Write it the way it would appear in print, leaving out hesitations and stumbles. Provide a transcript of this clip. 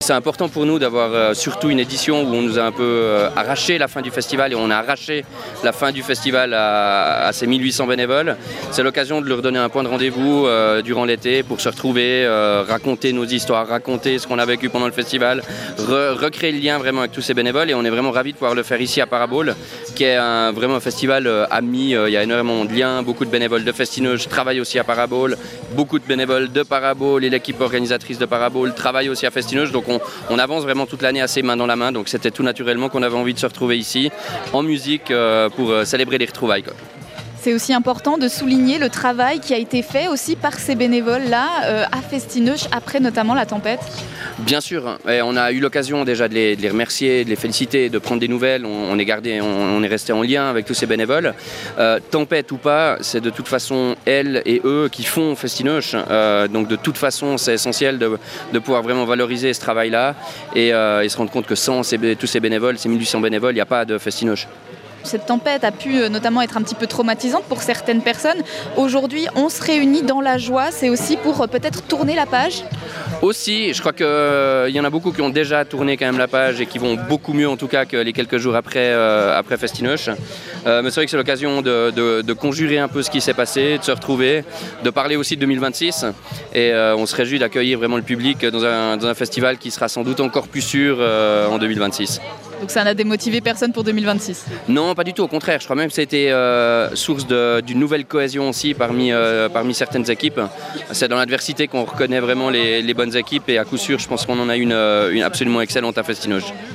C'est important pour nous d'avoir surtout une édition où on nous a un peu arraché la fin du festival et on a arraché la fin du festival à ces 1800 bénévoles. C'est l'occasion de leur donner un point de rendez-vous durant l'été pour se retrouver, raconter nos histoires, raconter ce qu'on a vécu pendant le festival, recréer le lien vraiment avec tous ces bénévoles et on est vraiment ravis de pouvoir le faire ici à Parabole, qui est vraiment un festival ami. Il y a énormément de liens, beaucoup de bénévoles de Festineuch travaillent aussi à Parabole, beaucoup de bénévoles de Parabole et l'équipe organisatrice de Parabole travaillent aussi à Festineuch. Donc on avance vraiment toute l'année assez main dans la main, donc c'était tout naturellement qu'on avait envie de se retrouver ici en musique pour célébrer les retrouvailles, quoi. C'est aussi important de souligner le travail qui a été fait aussi par ces bénévoles-là à Festineuch après notamment la tempête. Bien sûr, et on a eu l'occasion déjà de les remercier, de les féliciter, de prendre des nouvelles. On est resté en lien avec tous ces bénévoles. Tempête ou pas, c'est de toute façon elles et eux qui font Festineuch. Donc de toute façon, c'est essentiel de pouvoir vraiment valoriser ce travail-là et se rendre compte que sans tous ces bénévoles, ces 1800 bénévoles, il n'y a pas de Festineuch. Cette tempête a pu notamment être un petit peu traumatisante pour certaines personnes. Aujourd'hui, on se réunit dans la joie. C'est aussi pour peut-être tourner la page. Aussi, je crois qu'il y en a beaucoup qui ont déjà tourné quand même la page et qui vont beaucoup mieux en tout cas que les quelques jours après Festineuch. Mais c'est vrai que c'est l'occasion de conjurer un peu ce qui s'est passé, de se retrouver, de parler aussi de 2026. Et on se réjouit d'accueillir vraiment le public dans un festival qui sera sans doute encore plus sûr en 2026. Donc ça n'a démotivé personne pour 2026? Non, pas du tout, au contraire. Je crois même que ça a été source d'une nouvelle cohésion aussi parmi certaines équipes. C'est dans l'adversité qu'on reconnaît vraiment les bonnes équipes et à coup sûr, je pense qu'on en a une absolument excellente à Festineuch.